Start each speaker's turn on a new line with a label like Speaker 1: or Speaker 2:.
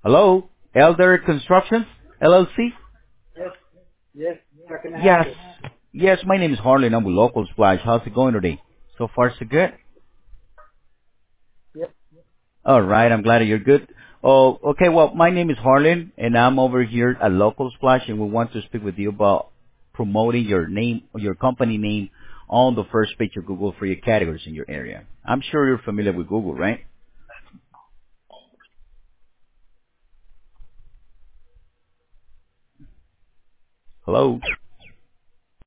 Speaker 1: Hello? Elder Constructions, LLC?
Speaker 2: Yes, yes. How can I help
Speaker 1: Yes.
Speaker 2: you?
Speaker 1: Yes, my name is Harlan. I'm with Local Splash. How's it going today? So far, so good?
Speaker 2: Yep.
Speaker 1: All right. I'm glad that you're good. Oh, okay. Well, my name is Harlan, and I'm over here at Local Splash, and we want to speak with you about promoting your name, your company name, on the first page of Google for your categories in your area. I'm sure you're familiar with Google, right? Hello?